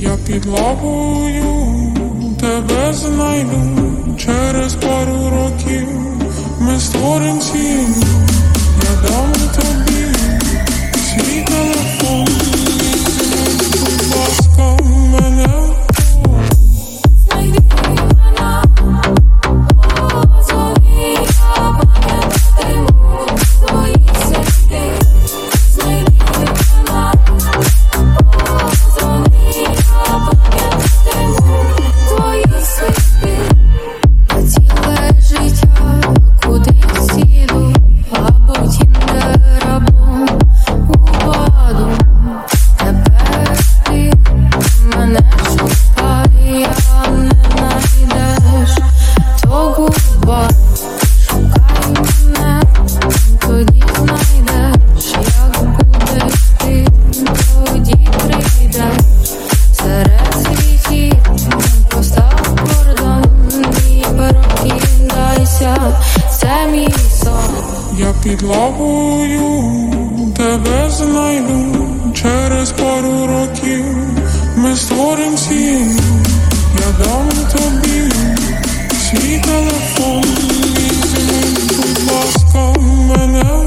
Я під лавою тебе знайду, через пару років ми створим сім'ю. Я дам тобі свій телефон, будь ласка, мене. Я під лавою тебе знайду, через пару років ми створим сім'ю. Я дам тобі свій телефон, візьми, будь ласка, мене.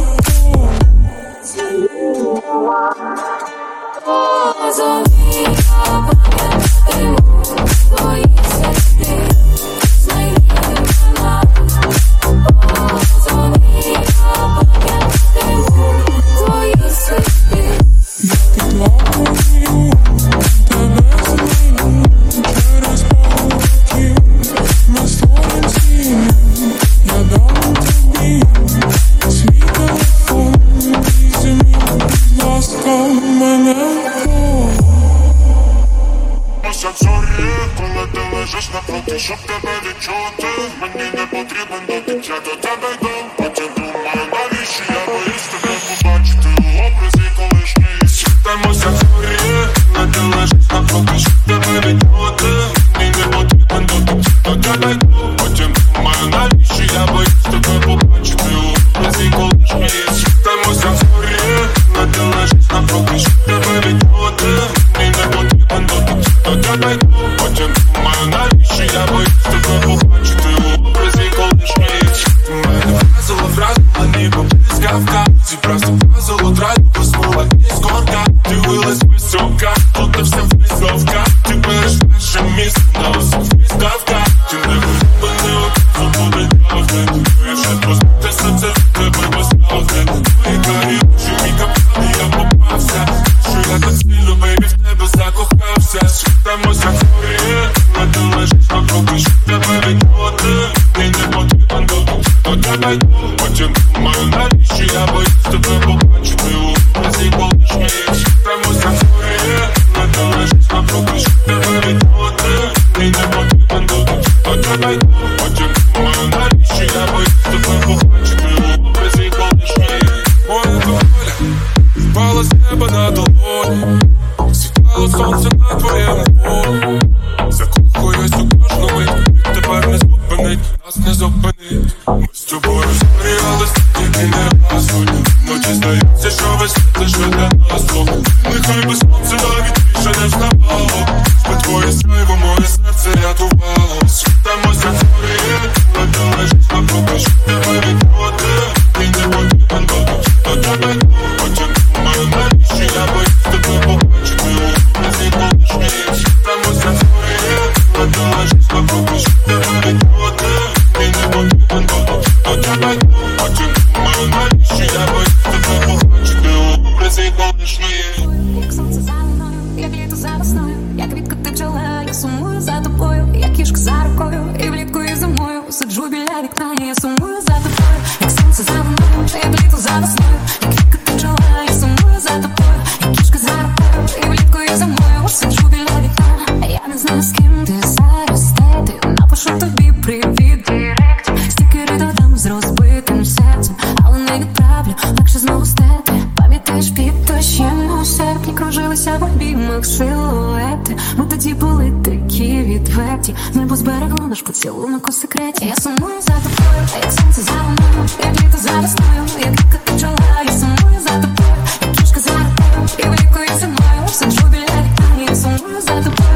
Коли ти лежиш напроти, щоб тебе відчути, мені не потрібен дотик, я до тебе йду. Потім думаю, навіщо я боюсь тебе побачити у образі колишньої. Світимося в зорі, коли ти лежиш напроти, щоб тебе відчути, мені не потрібен дотик, я до тебе йду. Потім думаю, навіщо я боюсь тебе побачити у образі колишньої. Світимося в зорі, коли ти лежиш напроти, щоб тебе відчути, мені не потрібен дотик, я до тебе йду. Потім думаю, навіщо я боюсь тебе побачити у образі колишньої. Мене вразило вразила, ніби блискавка. Ці просто вразило трату, поснула із горка. Дивилась висока, тут все висовка. Ти береш перше місце на усіх виставках. Ти не випадив, свободи дягне. Я вже просто те серце від тебе бездягне. Твої карі очі, мій капкан, я попався. Що я так сильно, бейбі, в тебе закохався. Світимося в зорі, коли ти лежиш напроти, щоб тебе відчути. Ти не потрібен до тебе йду. Потім думаю, навіщо я боюсь тебе побачити у образі колишньої. Світимося в зорі, коли ти лежиш напроти, щоб тебе відчути. Ти не потрібен до тебе йду. Потім думаю, навіщо я боюсь тебе побачити у образі колишньої. Моя доля впала з неба на долоні, світало сонце на твоєму полі. Закохуюсь у кожну мить, і тепер не зупинить, нас не зупинить. Ми з тобою згоріли, тільки не разу. Ночі здається, що весь світ лише для нас двох. Нехай без сонця навіть більше не вставало. Ми твоє сяйво, моє серце рятувало. Світимося в зорі, коли ти лежиш напроти, щоб тебе відчути. Ти не потрібен до тебе йду. Потім думаю, навіщо я боюсь тебе побачити у образі колишньої. Світимося в зорі, коли ти лежиш напроти, щоб тебе відчути. Ти не потрібен до тебе йду. Потім думаю, навіщо я боюсь тебе побачити у образі колишньої. Як сонце за мною, як літо за весною, як квітка ти бджола, я сумую за тобою, як кішка за рукою, і влітку і зимою сиджу біля вікна, я сумую за тобою, як сонце за мною, як літо за весною, як квітка ти бджола, я сумую за тобою, як кішка за рукою, і влітку і зимою сиджу біля вікна, я не знаю, з ким ти зараз ти напишу тобі привіт директ, стікери додам з розбитим серцем, але не відправлю, легше знову стерти. Пам'ятаєш, під дощем у серпні кружилися в обіймах силуети. Ми тоді були такі відверті, небо зберегло наш поцілунок у секреті. Я сумую за тобою, як сонце за мною, як літо за весною, як квітка ти бджола, я сумую за тобою, як кішка за рукою, і влітку і зимою сиджу біля вікна, я сумую за тобою.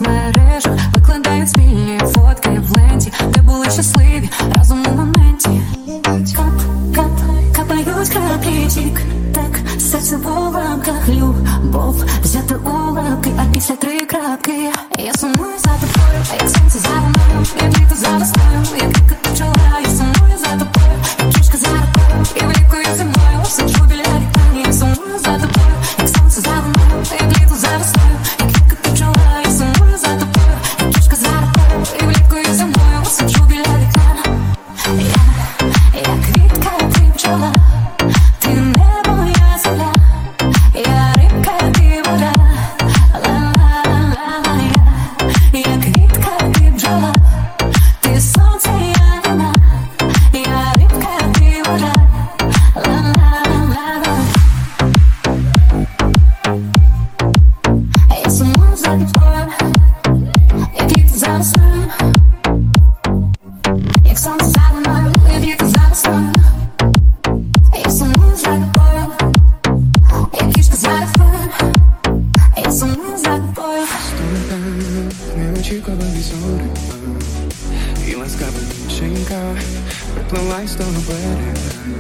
соцмережах викладають спільні фотки в ленті, де були щасливі разом у моменті. Капають краплі, тік-так, серце в уламках, любов взяти у лапки, а після 3 крапки я сумую за тобою, як сонце за луною, як літо за весною, як ріка ти пчола, я сумую за тобою, як кішка за рукою, і вліткою зимою, сиджу біля вікна, я сумую за тобою, як сонце за луною, як літо за весною, як ріка ти пчола, я сумую за тобою, як кішка за рукою, і вліткою зимою, сиджу біля вікна. Я квітка, ти пчола, ти небо, я земля, я рибка, ти вода, ла-ла-ла-ла. Я квітка, ти бджола, ти сонце, я вона, я рибка, ти вода, ла-ла-ла-ла. Я сумую за тобою, як літо за весною, як сонце за луною, як літо за весною. Я сумую за тобою, як кішка за рукою, я сумую за тобою. Неочікувані зорі і ласкава дівчинка приплилась до берега.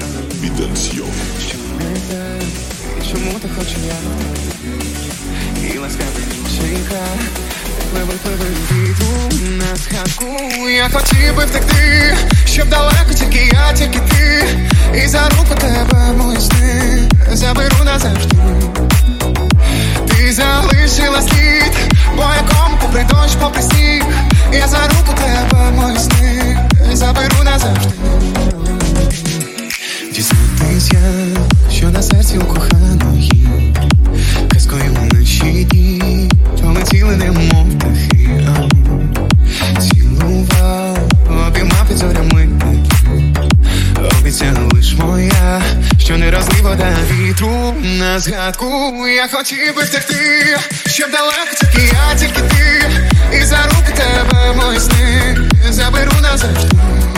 Що не так, і чому так хочу я? І ласкава дівчинка випливе вітру на згадку. Я хотів би втекти, щоб далеко тільки я, тільки ти, і за руку тебе мої сни заберу назавжди. Ти залишила слід, по якому попри дощ, попри сніг, я за руку тебе мої сни заберу назавжди. Дізнатись я, що на серці у коханої казкою вночі дні полетіли немов птахи. Цілував, обіймав під зорями, обіцяла лиш моя, що не розлив вода вітру на згадку. Я хотів би втекти, щоб далеко тільки я, тільки ти, і за руки тебе мої сни заберу назавжди.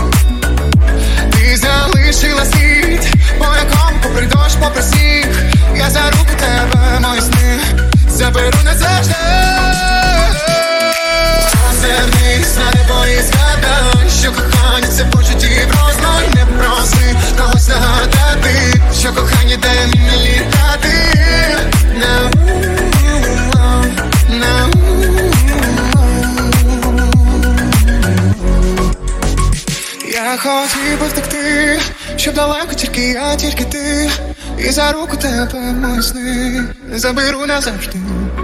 Ти залишила слід, по якому попри дощ, попри сніг, я за руки тебе мої сни заберу назавжди. Зернись на небо і згадай, що кохання це почуттів розной. Не проси когось нагадати, що кохання дає мені літати. Я хотів би втекти, щоб далеко тільки я, тільки ти, і за руку тебе мої сни заберу назавжди.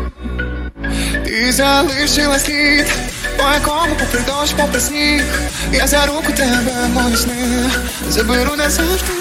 Ти залишила слід, по якому попри дощ, попри сніг, я за руку тебе мої сни заберу назавжди.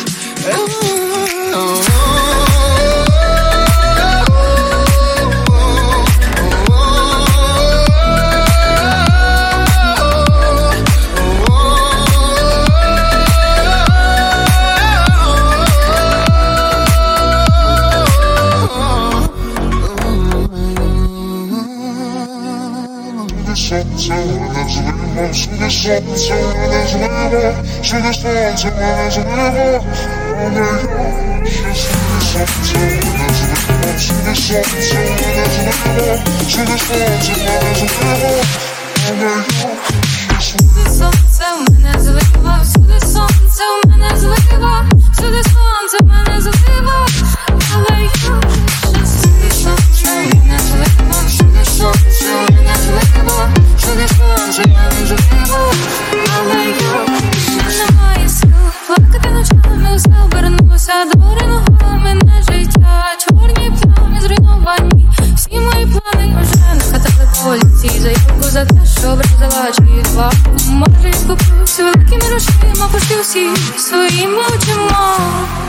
Сонце в мене злива, всюди сонце в мене злива, всюди сонце в мене злива, але я щасливий. Сонце в мене злива, всюди сонце в мене злива, всюди сонце в мене злива, але я немає сил плакати ночами, усе обернулося до ногами на життя, чорні плями зруйновані, всі мої плани вже накатали поліції за юбку, за те, що образила чітва. Може, скупився великими грошима, пошти всі своїми очима.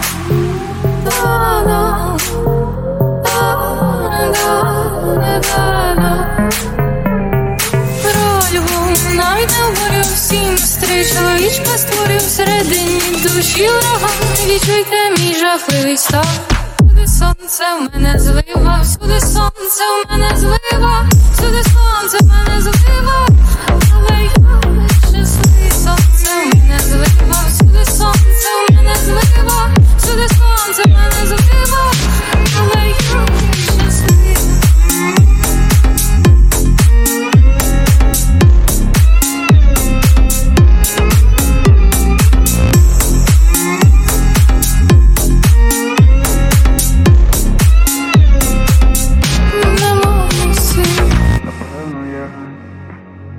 Рольву навіть не оборю, всі настрій чоловічка створив всередині душі ураган. Відчуйте мій жахливий стан. Всюди сонце в мене злива, всюди сонце в мене злива, всюди сонце в мене злива, але я щасливий. Сонце в мене злива, всюди сонце в мене злива, всюди сонце в мене злива, але я щасливий.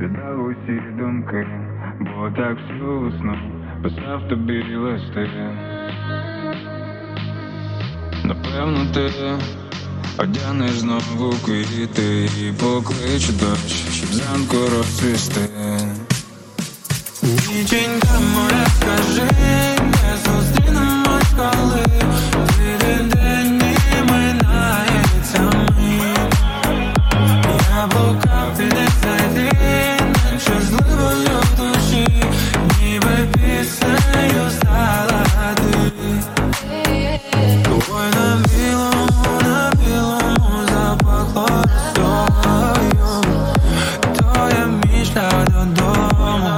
читав усі думки, бо так всю весну писав тобі листи. Напевно ти одягнеш знову квіти і покличу дощ, щоб зранку розцвісти. Ніченька моя, скажи, де зустрінемось, коли прийде день і минається мить. Я блукав, ти не знайди, нещасливою в душі, ніби піснею стала ти. Твой на білому запахло росою, то я мій шлях додому.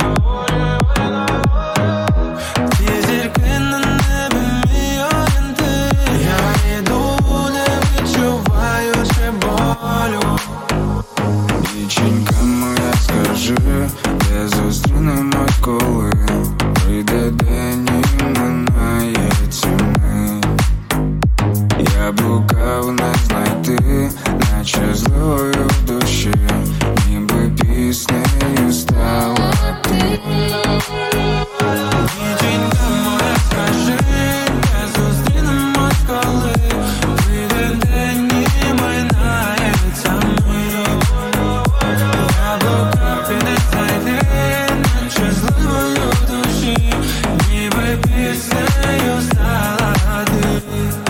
Ті зірки на небі мій орієнтир, я йду, не відчуваючи болю. Дівчинка моя, скажи, де зустрінемось, коли прийде день і минається мить. Я блукав, не знайти, наче злою в душі, ніби піснею стала ти. Дівчинка моя, скажи, де зустрінемось, коли прийде день і минається мить. Я блукав, ти не знайди, наче зливою в душі, ніби піснею стала ти.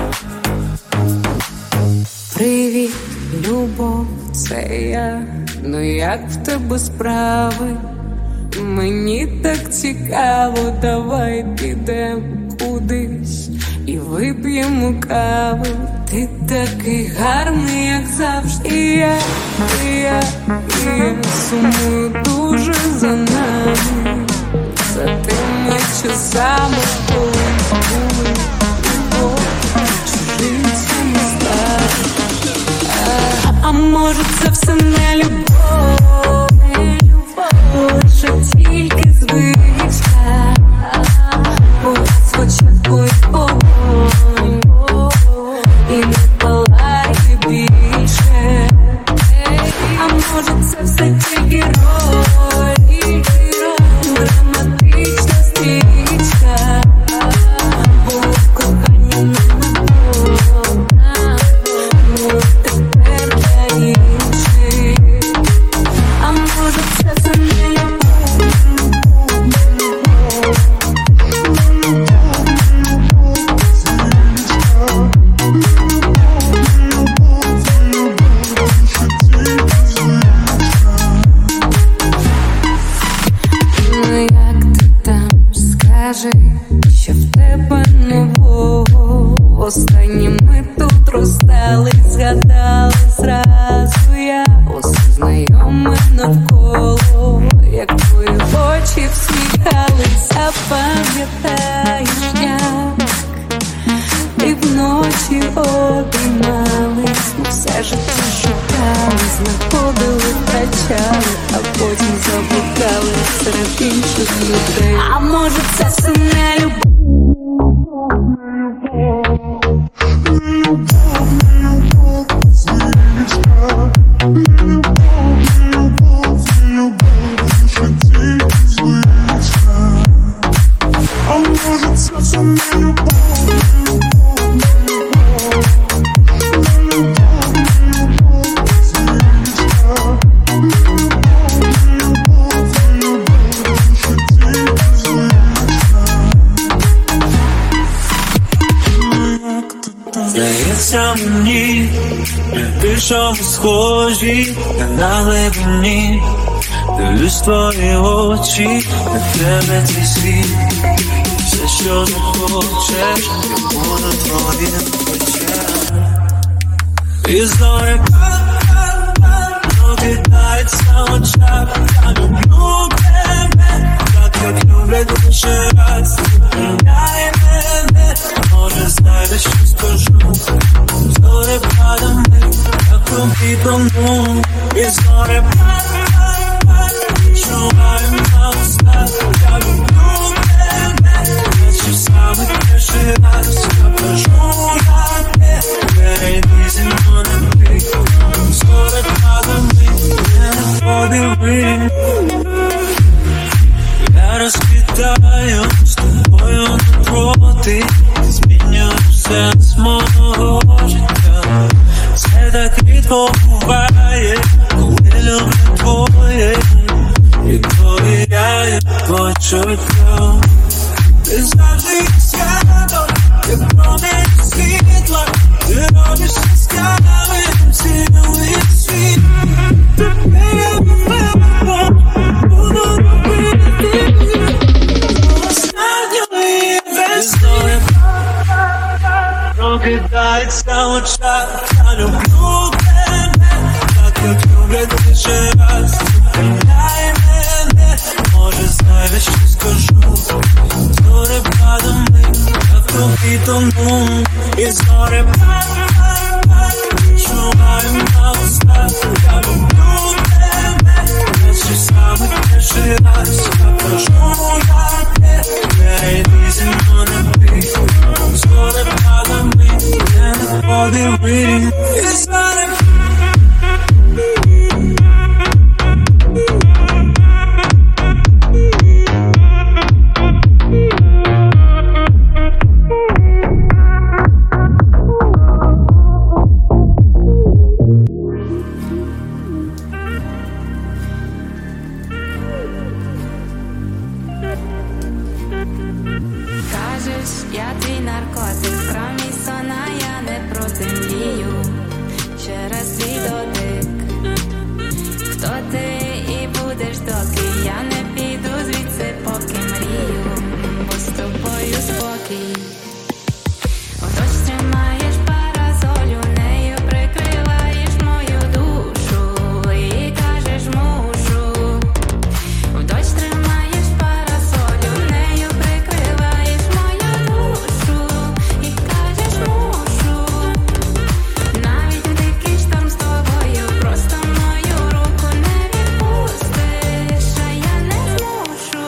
Привіт, любов, це я. Ну як в тебе справи? Мені так цікаво, давай підемо кудись і вип'ємо кави. Ти такий гарний, як завжди. І я сумую дуже за нами, за тими часами, коли були любов, чужинцями стали. А може це все не любов, лише тільки звичка, погас в очах твій вогонь і не палає більше. А може це все тільки роль, драматична стрічка, бо кохання не набор. А може це все не любов? Ну як ти там, скажи, що в тебе нового? Востаннє ми тут розстались, згадали зразу я усе знайоме навколо, як твої очі всміхалися, пам'ятаєш, як і вночі обіймались, ми все життя шукали, знаходили, втрачали, а потім заблукали серед інших людей. А може це все не любов? Здається мені, більше схожі на глибині. Дивлюсь твої очі, на тебе твій світ. Все, що захочеш, я буду твоїм плечем. І зорі прокидається в очах. Я люблю тебе, так люблять лише раз. Міняй мене, може знайдеш щось скажу. Зорі падами, як круги тону. І зорі відчуваю на устах. Я люблю тебе, наче саме перший раз. Я кажу на те, перейди зі мною на ти. Зорі падами, не подиви. гадаю, з тобою не проти, ти зміняєш сенс мого життя. Все так рідко буває, коли люблю твоє, і довіряю почуттям. Ти завжди свято, як промінь світла, ти робиш яскравим цілий світ. Тебе я буду робити останньою весною. Прокидається в очах, я люблю тебе, так як люблять лише раз. Зупиняй мене, може зайве що скажу. Зорепадами, я в тобі тону, і зорепадами відчуваю на устах. Я люблю тебе, перший саме перший раз. Я прошу я тебе, йди зі мною на бій. Зорепадами, я не подивись, і зорепадами. Я твій наркотик, про мій сон, а я не проти, мрію через свій дотик. Хто ти і будеш, доки я не піду звідси, поки мрію, бо з тобою спокій. Отож тримаєш парасолю, нею прикриваєш мою душу і кажеш мушу. Отож тримаєш парасолю, нею прикриваєш мою душу і кажеш мушу. Навіть у дикий шторм з тобою, просто мою руку не відпустиш, а я не змушу.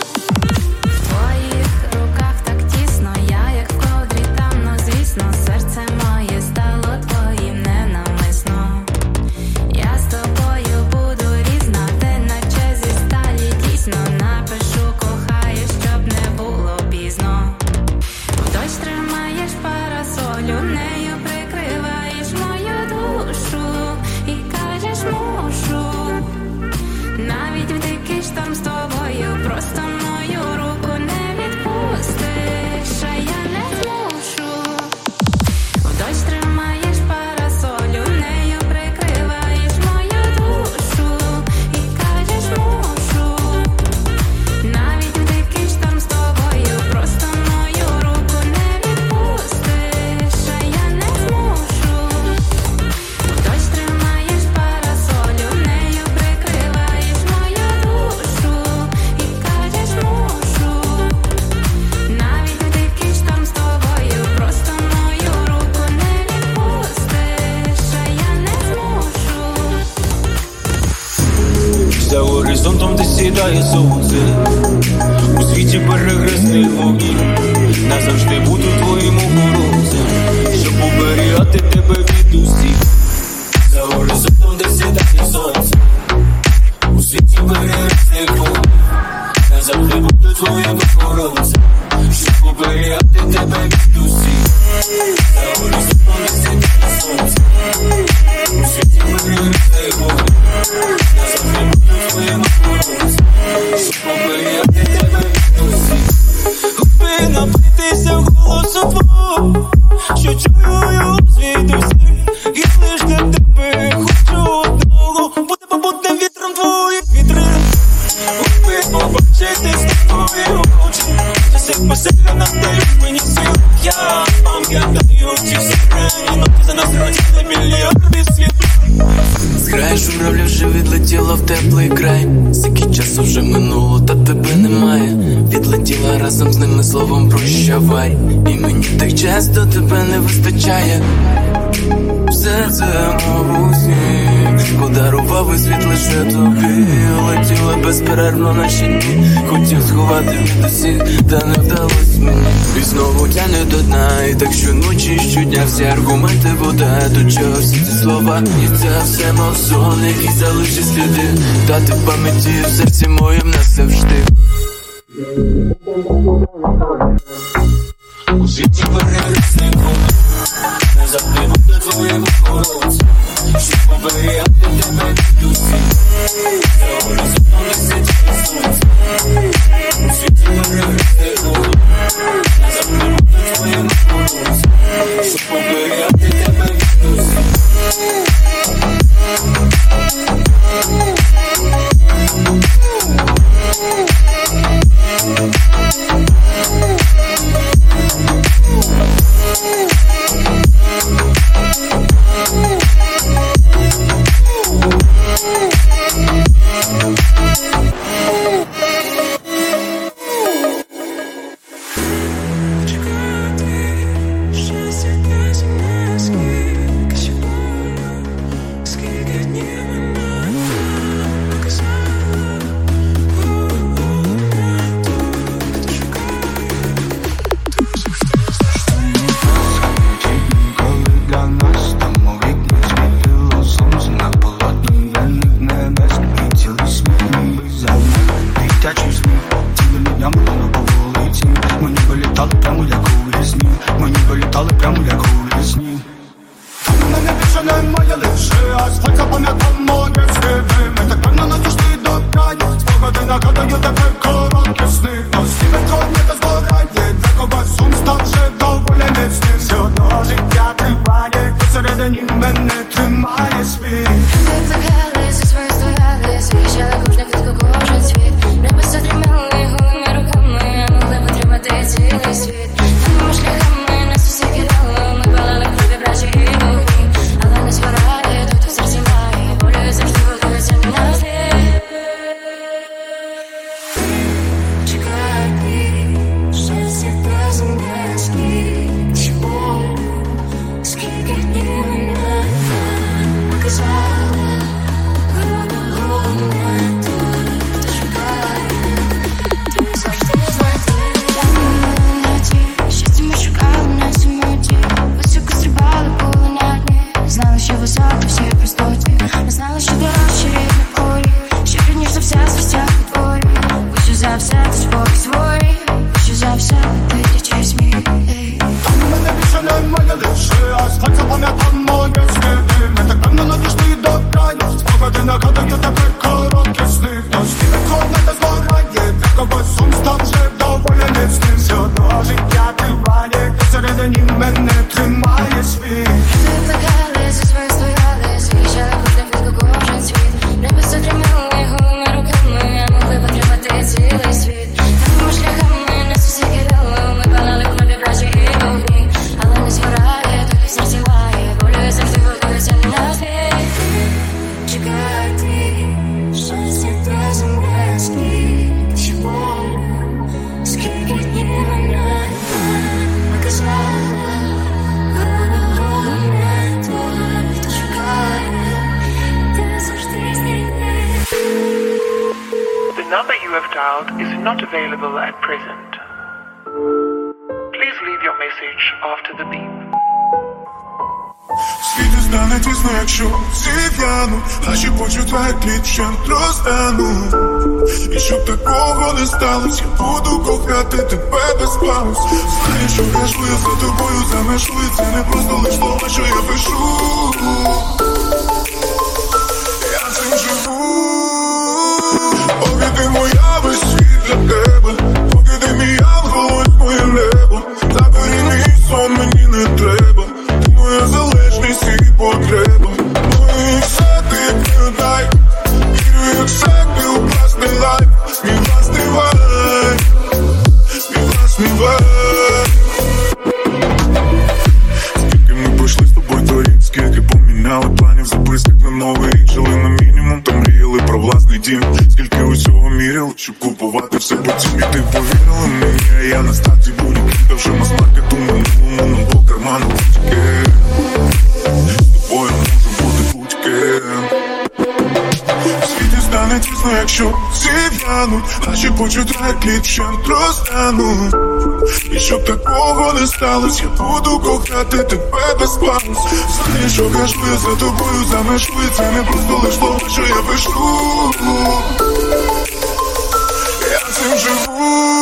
В твоїх руках так тісно, я як в ковдрі там, но звісно, серце моє стало твоїм ненавмисно. Я з тобою буду різна, ти наче зі сталі, дійсно напишу кохаю, щоб не було пізно. Дощ тримаєш парасолю, нею прикриваєш мою душу і кажеш мушу. Навіть в дикий шторм з тобою, просто мою руку не відпустиш, а я не змушу. Дощ тримаєш парасолю, нею прикриваєш мою душу і кажеш мушу. Навіть в дикий шторм з тобою, просто мою руку не відпустиш, а я не змушу. Дощ тримаєш парасолю, нею прикриваєш мою душу і кажеш мушу. Навіть в дикий шторм з тобою, просто мою руку не відпустиш, а я не змушу. За горизонтом, де сідає сонце, у світі перехресних вогнів, назавжди буду твоїм охоронцем, щоб оберігати тебе від усіх. За горизонтом, де сідає сонце, у світі перехресних вогнів, назавжди буду твоїм охоронцем, щоб оберігати тебе від усіх. За горизонтом, де сідає сонце, у світі перехресних вогнів, назавжди буду твоїм охоронцем, щоб оберігати тебе від усіх. Хоби напитися голосу твого, що чую звідусі, і лиш для тебе хочу одного, бути побутним вітром твоїх вітрин. Хоби побачити з тобою очі, часи посилля надають мені сил. Я пам'ятаю ті секретні ноти, за нас родили мільярди світ. З краю журавля вже відлетіла в теплий край, скільки часу вже минуло, та тебе немає. Відлетіла разом з ними словом прощавай, і мені так часто тебе не вистачає. Все це мов сніг, подарував і світ лише тобі. Летіла безперервно наші дні, хотів сховати від усіх, та не вдалось мені. І знову тяне до дна, і так щоночі, щодня всі аргументи вода. До чого всі ці слова, і це все мов сон, який залишить сліди, та ти в пам'яті в серці моєм назавжди. У світі перегресний круг, не затримати твоєму коронці, щоб оберігати тебе від усіх. За горизонтом не сидіти сонце. У світі перегресний круг, не затримати твоєму коронці, щоб оберігати тебе від усіх. І щоб такого не сталося, я буду кохати тебе без пауз. Знаєш, що я жду, я за тобою замешу, і це не просто лиш слова, що я пишу. Я цим живу. Поки ти моя, весь світ для тебе. Поки ти мій ангел, ось моє небо. Забери мій сон, мені не треба. Ти моя залежність і потреба. Моє все ти віддай. Вірю, як секти у власний лайф. Мій власний вайб. Мій власний вайб. Скільки ми пройшли з тобою торік, скільки поміняли планів, записок на новий рік. Жили на мінімум, та мріяли про власний дім. Скільки усього міряли, щоб купувати все потім. І ти повірила мені, а я на старті був ніким. Та вже мас-маркету минулому, нам по карману будь-яке. З тобою може бути будь-ким. В світі стане тісно, якщо всі в'януть. Наші почуття як лід вщент розтануть. І щоб такого не сталося, я буду кохати тебе без пауз. Знаєш, що кажу, я за тобою замешу, і це не просто лиш слова, що я пишу. Я цим живу.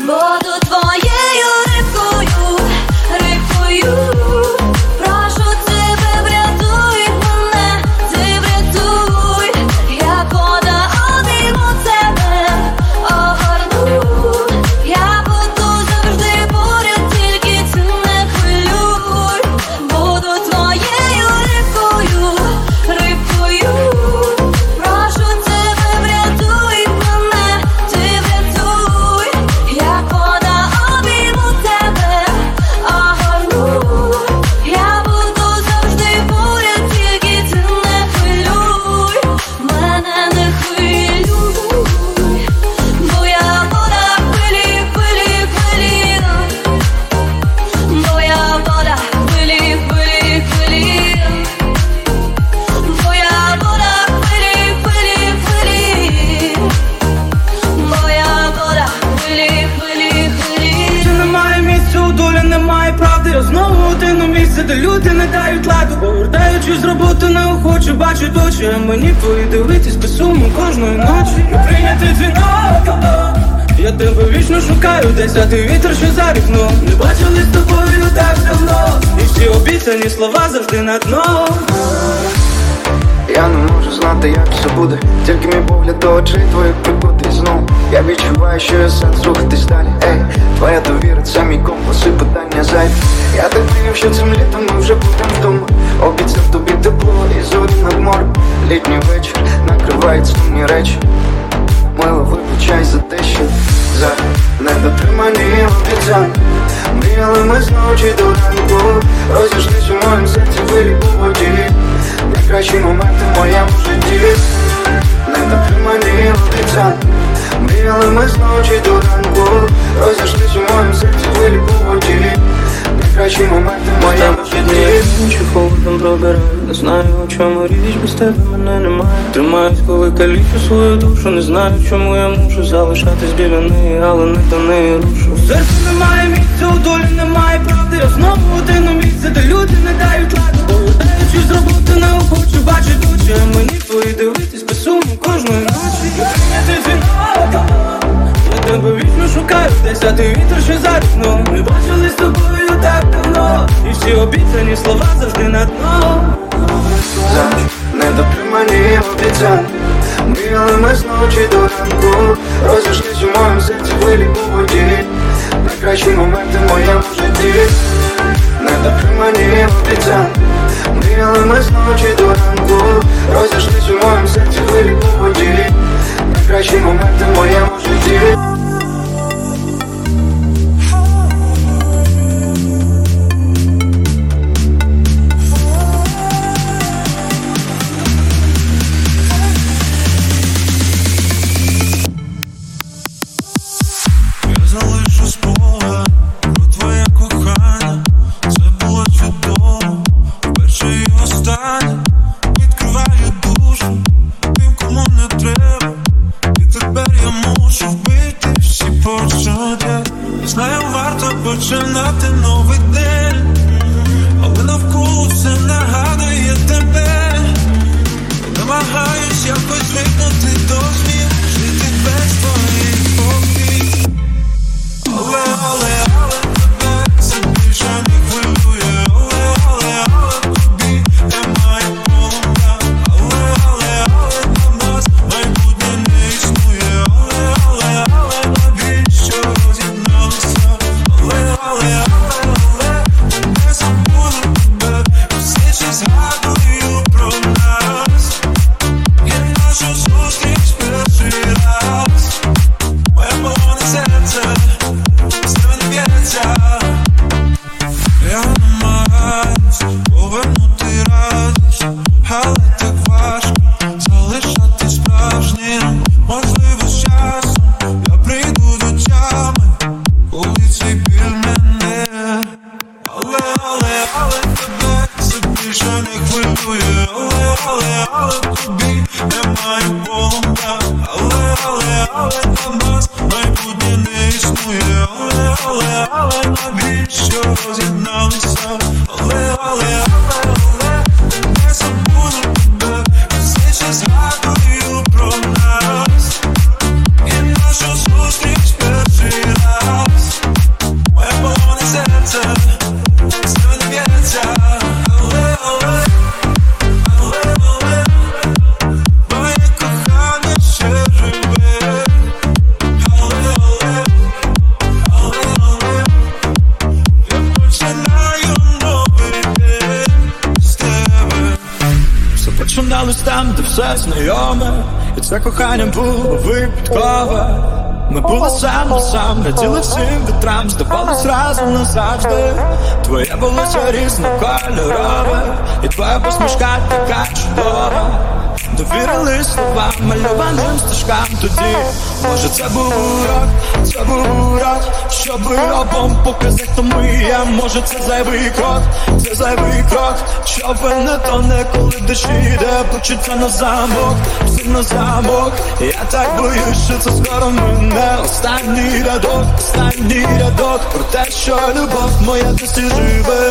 Буду твоєю рибкою, рибкою. Прошу тебе, врятуй мене, ти врятуй. Як вода обійму тебе, огорну. Я буду завжди поряд, тільки ти не хвилюй. Буду твоєю рибкою, рибкою. Прошу тебе, врятуй мене, ти врятуй. Як вода обійму тебе, огорну. Я буду завжди поряд, тільки ти не хвилюй. Мене не хвилюй, бо я вода, хвилі, хвилі, хвилі. Бо я вода, хвилі, хвилі, хвилі. Бо я вода, хвилі, хвилі, хвилі. Бо я вода, хвилі, хвилі, хвилі. Чи немає місця у долі, немає правди. Я знову один у місце, де люди не дають ладу. Повертаючись з роботи, неохоче бачать очі. А мені твої дивитись без суму кожної ночі. І прийняти дзвінок. Я тебе вічно шукаю, десь, а ти вітер, що за вікном. Не бачили з тобою так давно. І всі обіцяні слова завжди на дно. Я не можу знати, як все буде, тільки мій погляд до очей твоїх прикутий знов. Я відчуваю, що є сенс рухатись далі. Ей, твоя довіра, це мій компас і питання зайві. Я так мріяв, що цим літом ми вже будем вдома. Обіцяв тобі тепло і зорі над морем. Літній вечір накривають сумні речі. Мило, вибачай за те, що зараз недотримані обіцянки. Мріяли ми з ночі до ранку, розійшлись у моєму серці хвилі по воді. Найкращі моменти в моєму житті, недотримані обіцянки. Мріяли ми з ночі до ранку, розійшлись у моєму серці хвилі по воді. Найкращі моменти в моєму житті. Холодом пробираю, не знаю, у чому річ, без тебе мене немає. Тримаюсь, коли калічу свою душу. Не знаю, чому я мушу залишатись біля неї, але не до неї рушу. У серці немає місця, у долі немає правди. Я знову один у місце, де люди не дають ладу. Повертаючись з роботи, неохоче бачить очі. А мені твої дивитись без суму кожної ночі. І прийняти дзвінок. Я тебе вічно шукаю, десь, а ти вітер, що за вікном. Не бачили з тобою так давно. І всі обіцяні слова завжди на дно. Завжди недотримані обіцянки. Мріяли ми з ночі до ранку, розійшлись у моєму серці хвилі по воді. Найкращі моменти в моєму житті, недотримані обіцянки. Мріяли ми з ночі до ранку, розійшлись у моєму серці хвилі по воді. Найкращі моменти в моєму житті. Залишу спогад про твоє кохання. Це було чудово, перше і останнє. Відкриваю душу тим, кому не треба. І тепер я мушу вбити всі почуття. Знаю, варто починати новий день, але навколо все нагадує тебе. Намагаюсь якось звикнути до змін, жити без твоїх покій. Але тебе це більше не хвилює. Але тобі немає полум'я. Але для нас майбутнє не існує. Але навіщо роз'єдналися? Але не забуду тебе, все ще згадую про нас. І нашу зустріч перший раз. Моє полоне серце я намагаюсь повернути радість, але так важко залишати справжнім. Можливо, з часом я прийду до тями, коли цей біль мене. Але тебе це більше не хвилює. Але тобі немає полум'я. Але для нас майбутнє не існує. Але навіщо роз'єдналися? Але не забуду тебе, все ще згадую про нас. І нашу зустріч перший раз. зустрічались там, де все знайоме, і це кохання було випадкове. Ми були сам на сам, раділи всім вітрам, здавались разом назавжди. Твоє волосся різнокольорове, і твоя посмішка така чудова. Довірили словам, мальованим стежкам тоді. Може це був урок, щоби обом показати, хто ми є. Може це зайвий крок, щоб не тоне, коли дощ іде. Почуття на замок, всі на замок. Я так боюсь, що це скоро мене. Останній рядок про те, що любов моя досі живе.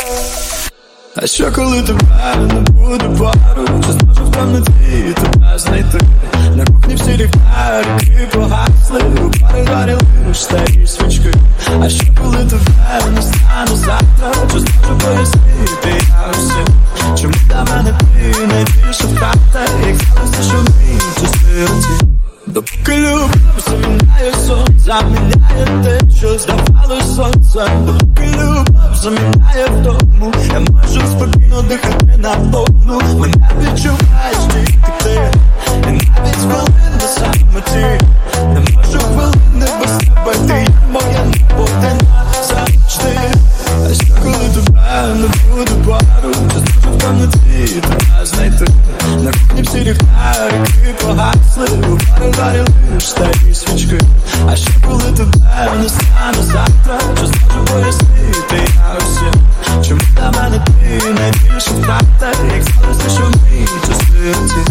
А що коли тебе не буде поруч, чи зможу в темноті тебе знайти? На кухні всі ліхтарики погасли, у пари горіли лиш старі свічки. А що коли тебе не стану завтра, чи зможу пояснити я усім? Чому для мене ти найбільша втрата, як сталося, що мій час сироті? Допоки любов заміняє сон, заміняє те, що здавалось сонцем. Допоки любов заміняє вдому, я можу спокійно дихати наповну. Мене відчуваєш тільки ти, і навіть хвилин до самоті. Не можу хвилини без тебе, ти є моя небо, ти назавжди. А що коли тебе не буде поруч, чи зможу в темноті тебе знайти? На кухні всі ліхтарики погасли, у пари горіли лиш старі свічки. А що коли тебе не стану завтра, чи зможу пояснити я усім? Чому для мене ти найбільша втрата, як сталося, що мій час сироті?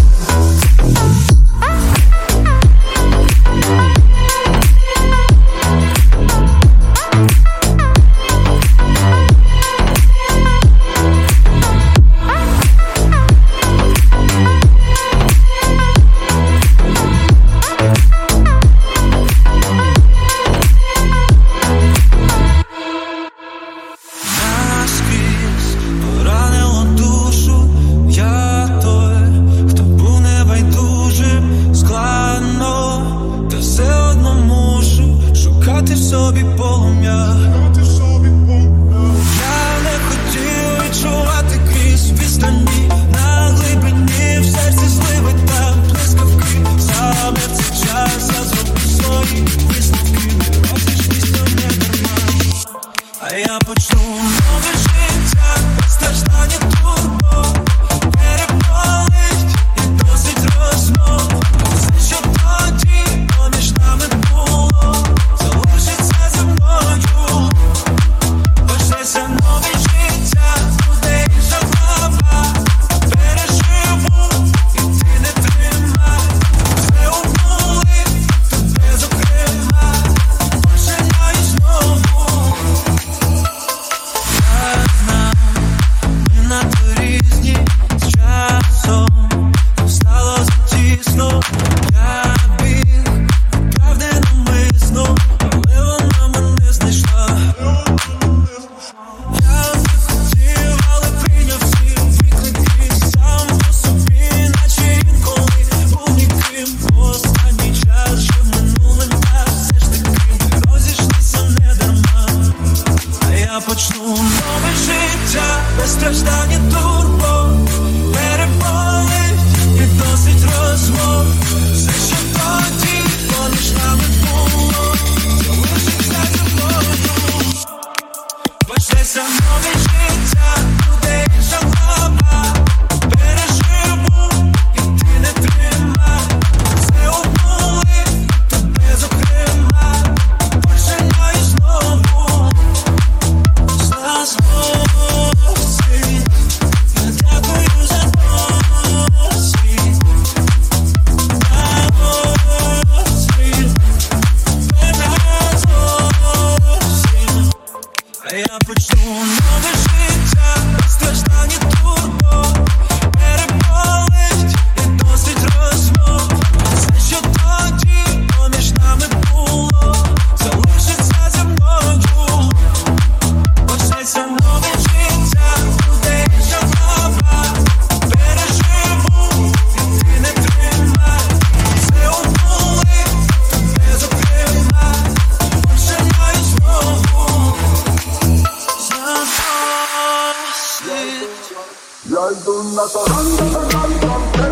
Я йду на таран,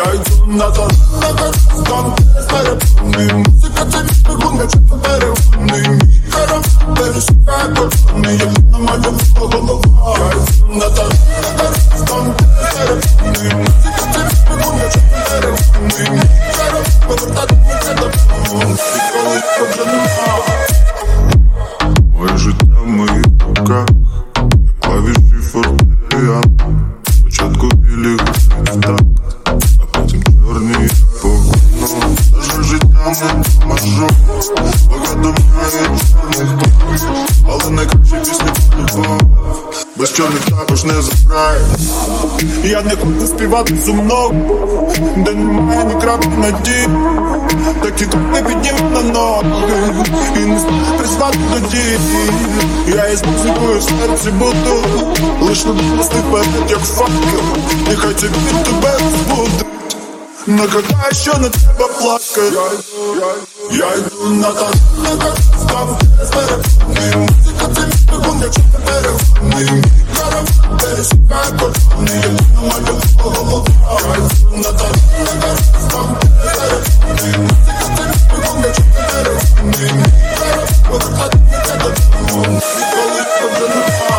Я йду на там перепони. Музика це мій двигун, я чого перегони. Мій караван пересікає кордони. Я намалювала голова. Я йду на там перепони. Музика це мій двигун, я чого перегони. Мій караван повертати мене додому. Ніколи вже нема. Моє життя в моїх руках, як клавіші фортепіано. Спочатку білі густі, а потім чорні, як погано. Наше життя не мажу, багато має чорних тонів, але найкращі пісні про любов без чорних також не заграє. Я не хочу співати сумно, де немає ні краплі надії. Такі кроки підніму на ноги і не зможу призвати до дії. Я із музикою в серці буду, лиш не допусти вперед, як факел. Нехай цей біль тебе розбудить, нагадаю, що не треба плакати. Я йду на там перепони. Музика це мій двигун, я чого перегони. Мій караван пересікає кордони. Я намалювала голова. Я йду на там перепони. Музика це мій двигун, я чого перегони. Мій караван повертати мене додому. Ніколи вже нема.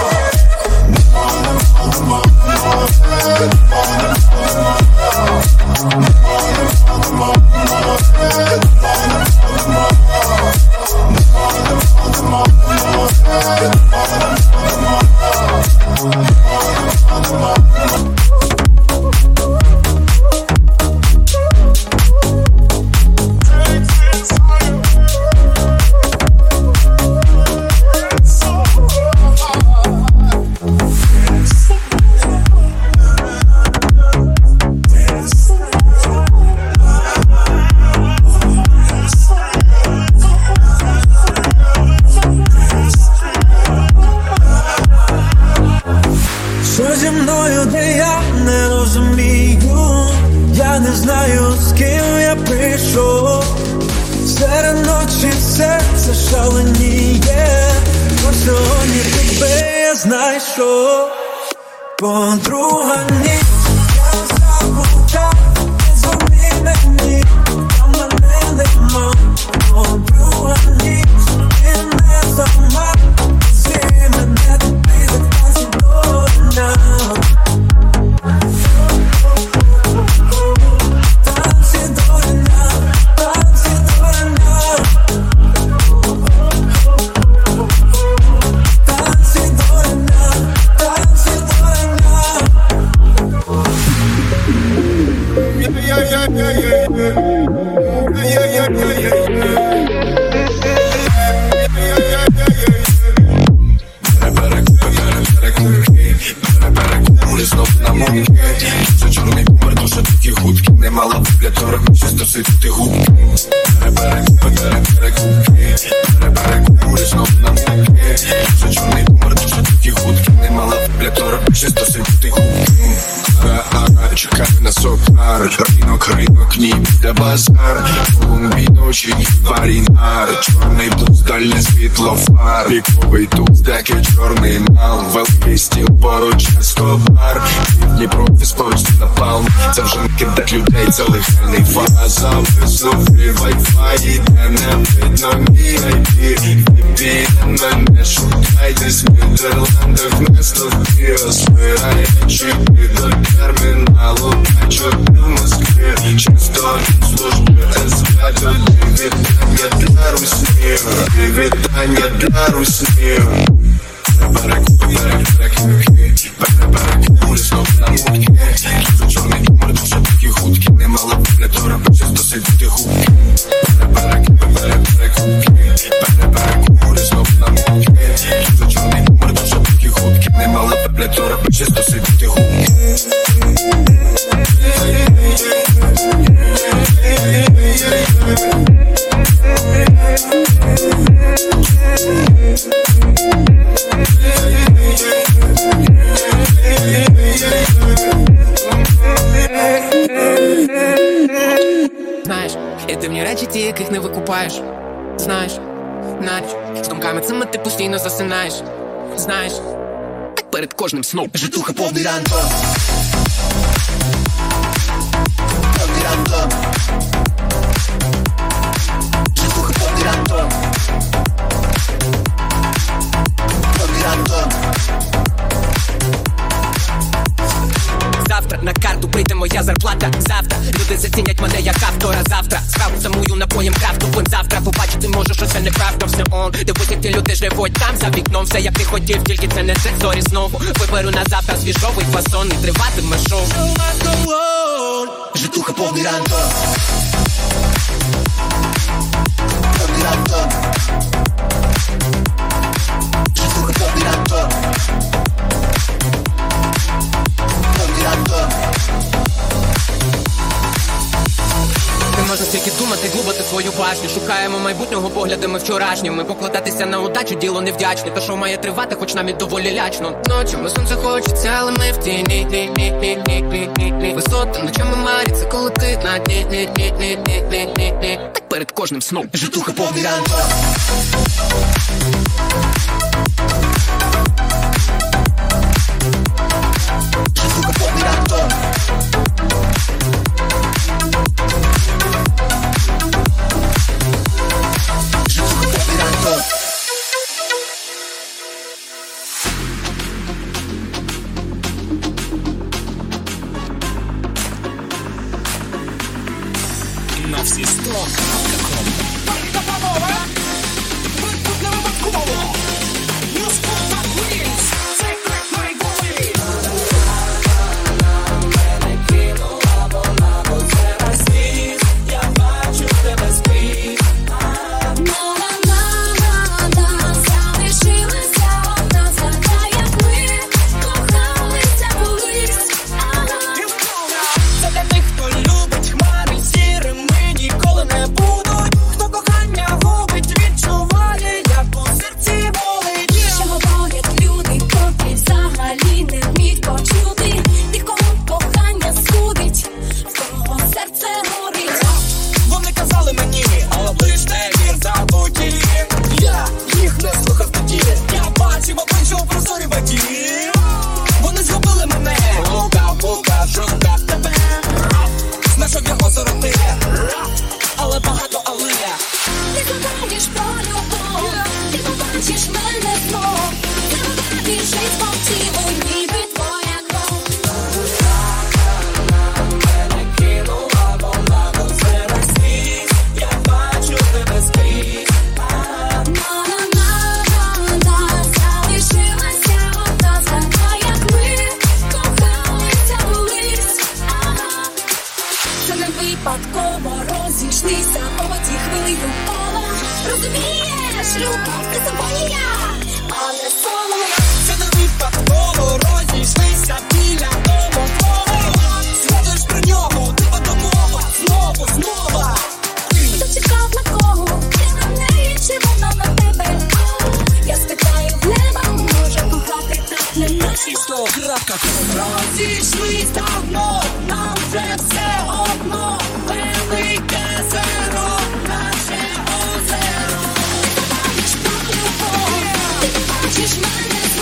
Що зі мною, де я не розумію. Я не знаю, з ким я прийшов. Серед ночі серце шаленіє. Но сьогодні тебе я знайшов. Подруга ніч, я заблукав. Не дзвони мені, там мене нема. Подруга ніч, ти не сама. Вези мене туди, де танці до дня. Танці до дня, танці до дня. Танці до дня, танці до Знов на мунки, це чорний бумер, дуже такі хутки. Не мала вигляд, то робиш, досить ти губки. Перекури знов на мунки, це чорний бумер, дуже такі хутки. Не мала вигляд, то робиш, досить ти губки. Чекаю на сокар, ринок, ні, де базар. Колумбій ночі, варінар. Чорний блуз, дальне світло фар. Піковий туз, деки чорний мал. Великий стіл, поруч Ескобар. Півдні профіс, поруч напалм. Це вже не кидать людей, це легальний фаза. Висофрі, вайфай, іде не видно мій IP. Віпі, мене шукай, десь в Нідерландах вместо Кио. Збирає чіпи до терміналу. Качок в Москві, чисто служби СК. Вітання для руснів, вітання для руснів. Перекури знов на мутки. Це чорний бумер, дуже такі хутки. Не мала вигляд, то робиш, досить ти губки. Перекури знов на мутки. Це чорний бумер, дуже такі хутки. Не мала вигляд, то робиш, досить ти губки. Знаєш, є дивні речі ті, яких не викупаєш. Знаєш, навіть з думками цими ти постійно засинаєш. Знаєш, так перед кожним сном житуха повний ранок. прийде моя зарплата завтра. Люди зацінять мене як автора завтра. Справу замую напоєм крафту, вон завтра. Побачити можу, що це неправда, все он. Дивись, як ті люди живуть там за вікном. Все як ти хотів, тільки це не це, сорі знову. Виберу на завтра свіжовий фасон і триватиме шоу. Житуха повний рандом. Повний рандом. Житуха повний рандом. Повний рандом. Не можна стільки думати, глибити свою башню. Шукаємо майбутнього поглядами вчорашніми. Покладатися на удачу, діло невдячне. Та що має тривати, хоч нам і доволі лячно. Ночами сонце хочеться, але ми в тіні. Висоти ночами маряться, коли ти на дні. Так перед кожним сном. Житуха повний рандом. Житуха повний рандом. На всі сто. Випадково розійшлися оті хвилею кола. Розумієш, любов це симфонія, а не соло. Це не випадково розійшлися біля того твого. Згадуєш про нього, тебе домова, знову. Хто чекав на кого? Ти на неї чи вона на тебе? Я спитаю в неба, може кохати так не наші 100.com. Розійшлись давно, нам вже все одно. Велике зеро, наше озеро. Ти бачиш про любов, ти бачиш мене.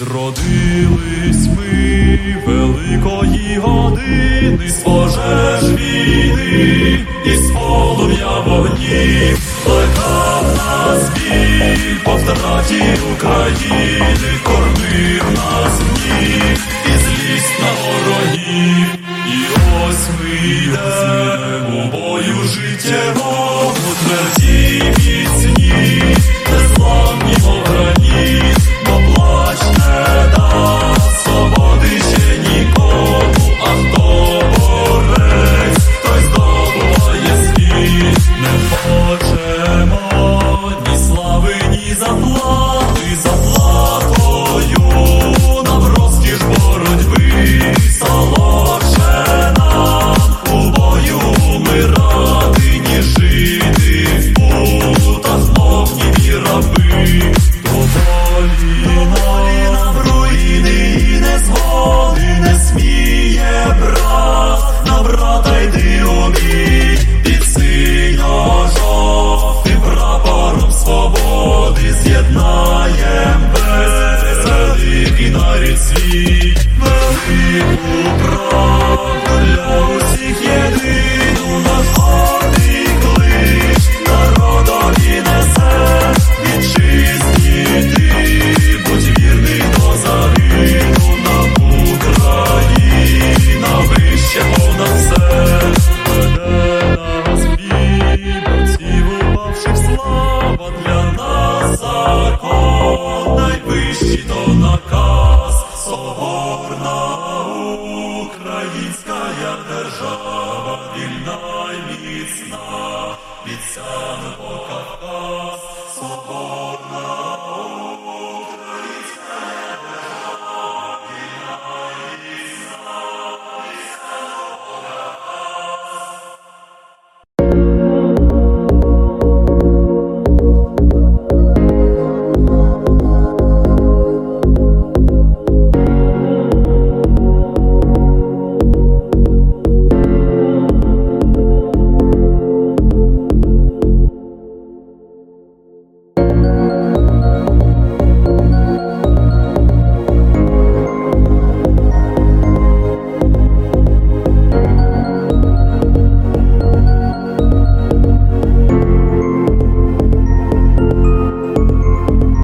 Зродились ми великої години, з пожеж війни і з полум'я вогнів, плекав нас біль по втраті України, кормив нас гнів і злість на ворогів. І ось ми йдемо у бою життєвому, тверді міцні, незламні мов граніт, бо плач не дасть свободи ще нікому, а хто борець, той здобуває світ. Не хочемо ні слави, ні заплати, заплатою нам розкіш боротьби, солодше нам у бою умирати, ніж жити в путах, мов німі раби. Доволі нам руїни і незгоди, не сміє брат на брата йти у бій, під синьо-жовтим прапором свободи з'єднаєм великий нарід свій, велику правду для усіх єдину, наш гордий клич народові несе. Вітчизні ти, будь вірний до загину, нам Україна вище понад все. Веде нас бій борців упавших слава, для нас закон найвищий до